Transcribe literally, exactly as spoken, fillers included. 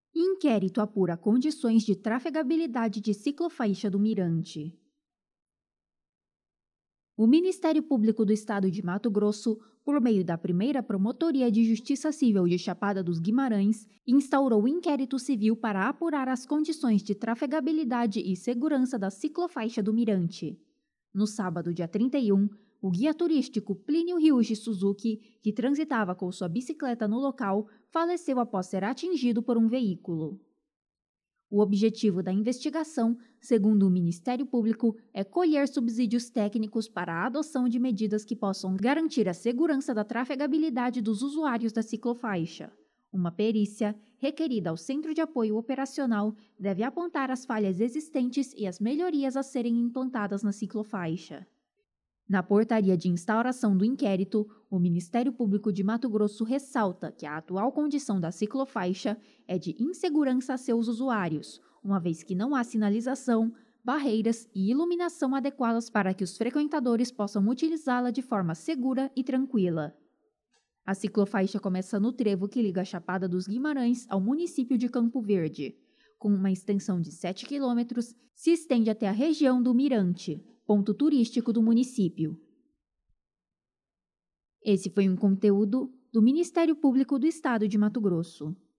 Inquérito apura condições de trafegabilidade de ciclofaixa do Mirante. O Ministério Público do Estado de Mato Grosso, por meio da primeira Promotoria de Justiça Civil de Chapada dos Guimarães, instaurou inquérito civil para apurar as condições de trafegabilidade e segurança da ciclofaixa do Mirante. No sábado, dia trinta e um, o guia turístico Plínio Ryuji Suzuki, que transitava com sua bicicleta no local, faleceu após ser atingido por um veículo. O objetivo da investigação, segundo o Ministério Público, é colher subsídios técnicos para a adoção de medidas que possam garantir a segurança da trafegabilidade dos usuários da ciclofaixa. Uma perícia, requerida ao Centro de Apoio Operacional, deve apontar as falhas existentes e as melhorias a serem implantadas na ciclofaixa. Na portaria de instauração do inquérito, o Ministério Público de Mato Grosso ressalta que a atual condição da ciclofaixa é de insegurança a seus usuários, uma vez que não há sinalização, barreiras e iluminação adequadas para que os frequentadores possam utilizá-la de forma segura e tranquila. A ciclofaixa começa no trevo que liga a Chapada dos Guimarães ao município de Campo Verde. Com uma extensão de sete quilômetros, se estende até a região do Mirante, ponto turístico do município. Esse foi um conteúdo do Ministério Público do Estado de Mato Grosso.